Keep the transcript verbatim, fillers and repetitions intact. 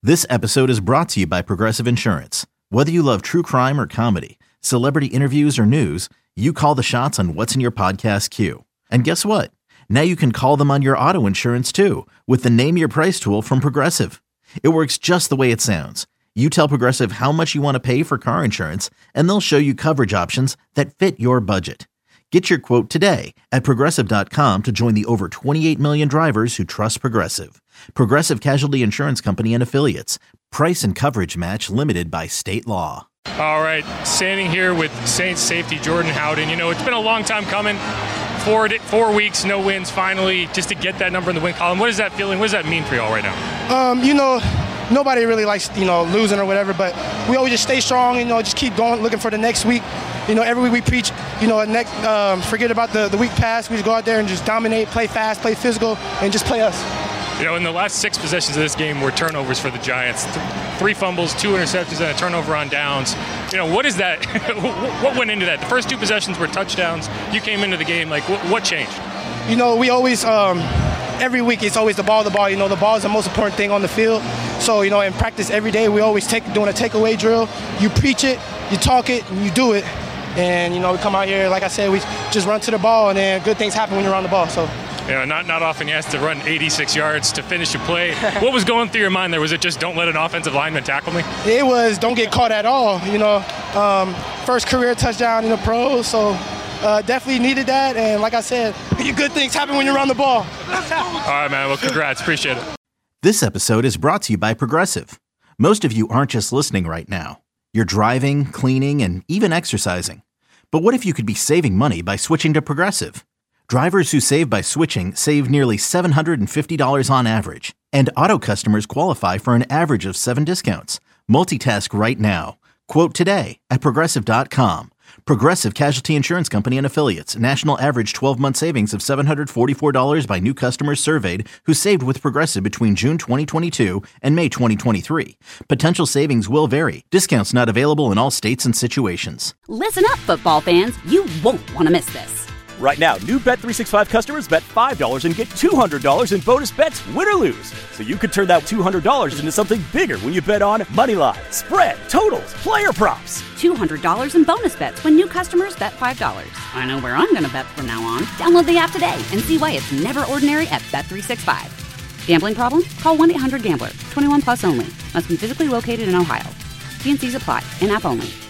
This episode is brought to you by Progressive Insurance. Whether you love true crime or comedy, celebrity interviews or news, you call the shots on what's in your podcast queue. And guess what? Now you can call them on your auto insurance too with the Name Your Price tool from Progressive. It works just the way it sounds. You tell Progressive how much you want to pay for car insurance, and they'll show you coverage options that fit your budget. Get your quote today at Progressive dot com to join the over twenty-eight million drivers who trust Progressive. Progressive Casualty Insurance Company and Affiliates. Price and coverage match limited by state law. All right, standing here with Saints safety Jordan Howden. You know, it's been a long time coming. Four, four weeks, no wins, finally, just to get that number in the win column. What is that feeling? What does that mean for y'all right now? Um, you know, nobody really likes, you know, losing or whatever, but we always just stay strong, you know, just keep going, looking for the next week. You know, every week we preach, you know, next, um, forget about the, the week past. We just go out there and just dominate, play fast, play physical, and just play us. You know, in the last six possessions of this game were turnovers for the Giants. Th- three fumbles, two interceptions, and a turnover on downs. You know, what is that? What went into that? The first two possessions were touchdowns. You came into the game, like, what, what changed? You know, we always, um, every week it's always the ball, the ball. You know, the ball is the most important thing on the field. So, you know, in practice every day, we always take doing a takeaway drill. You preach it, you talk it, and you do it. And, you know, we come out here, like I said, we just run to the ball, and then good things happen when you're on the ball. So. You know, not not often you have to run eighty-six yards to finish a play. What was going through your mind there? Was it just don't let an offensive lineman tackle me? It was don't get caught at all. You know, um, first career touchdown in the pros, so uh, definitely needed that. And like I said, good things happen when you're on the ball. All right, man. Well, congrats. Appreciate it. This episode is brought to you by Progressive. Most of you aren't just listening right now. You're driving, cleaning, and even exercising. But what if you could be saving money by switching to Progressive? Drivers who save by switching save nearly seven hundred fifty dollars on average, and auto customers qualify for an average of seven discounts. Multitask right now. Quote today at Progressive dot com. Progressive Casualty Insurance Company and Affiliates. National average twelve-month savings of seven hundred forty-four dollars by new customers surveyed who saved with Progressive between June twenty twenty-two and May twenty twenty-three. Potential savings will vary. Discounts not available in all states and situations. Listen up, football fans. You won't want to miss this. Right now, new Bet three sixty-five customers bet five dollars and get two hundred dollars in bonus bets, win or lose. So you could turn that two hundred dollars into something bigger when you bet on moneyline, spread, totals, player props. two hundred dollars in bonus bets when new customers bet five dollars. I know where I'm going to bet from now on. Download the app today and see why it's never ordinary at Bet three sixty-five. Gambling problem? Call one eight hundred gambler. twenty-one plus only. Must be physically located in Ohio. T and C's apply. In-app only.